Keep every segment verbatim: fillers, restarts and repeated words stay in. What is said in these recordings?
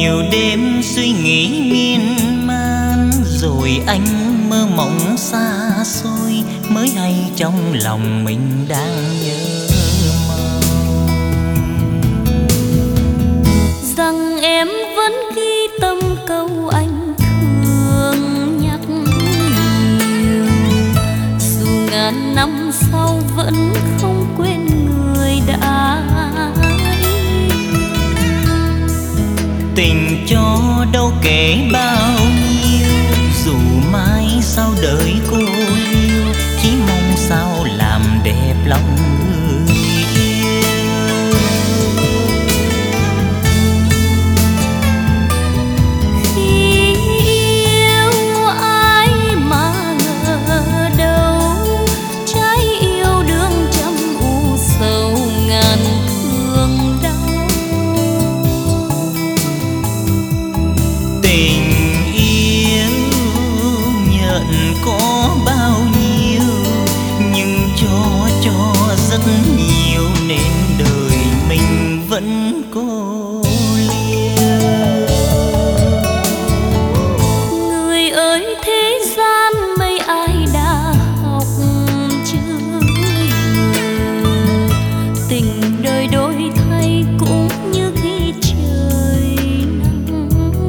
Nhiều đêm suy nghĩ miên man, rồi anh mơ mộng xa xôi, mới hay trong lòng mình đang nhớ mong. Rằng em vẫn ghi tâm câu anh thường nhắc nhiều, dù ngàn năm sau vẫn không quên người đã. Tình cho đâu kể bao nhiêu, dù mai sau đời cô liêu, chỉ mong sao làm đẹp lòng người yêu. Khi yêu ai mà ngờ đâu, trái yêu đương trăm u sầu ngàn thương đau. Tình yêu nhận có bao nhiêu, nhưng cho cho rất nhiều, nên đời mình vẫn cô liêu. Người ơi thế gian mấy ai đã học chưa, tình đời đổi thay cũng như khi trời nắng.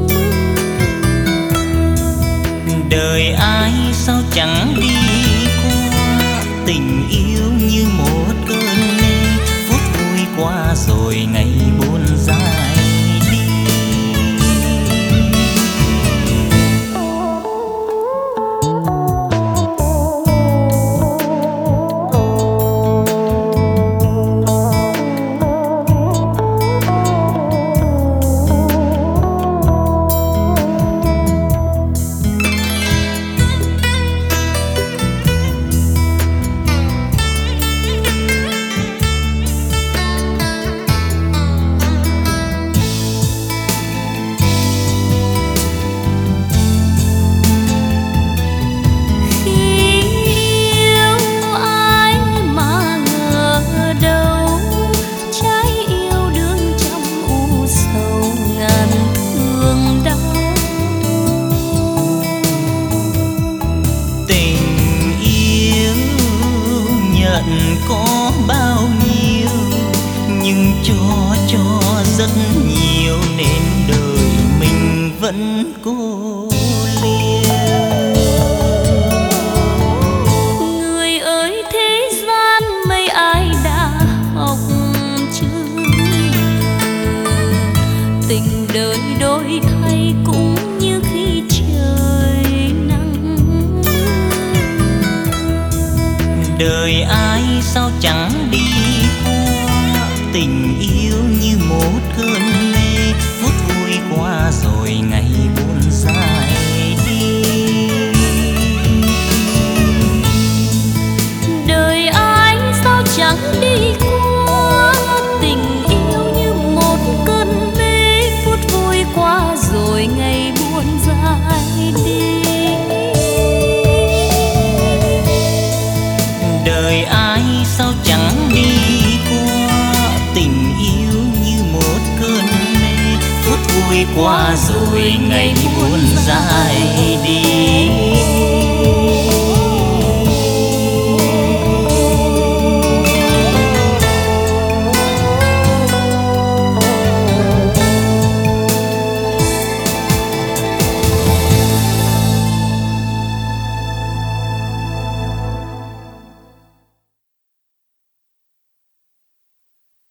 Đời ai sao chẳng đi qua, tình yêu như một cơn mê, phút vui qua rồi ngày buồn dài đi. Có bao nhiêu, nhưng cho cho rất nhiều, nên đời mình vẫn cô liêu. Người ơi thế gian mấy ai đã học chưa, tình đời đổi thay cũng như khi trời nắng. Đời ai sao chẳng đi qua, tình yêu như một cơn mê, phút vui qua rồi ngày buồn dài đi. Đời ai sao chẳng đi qua, tình yêu như một cơn mê, phút vui qua rồi ngày buồn dài đi. Đời ai sao chẳng đi qua, tình yêu như một cơn mê, phút vui qua rồi ngày buồn dài đi.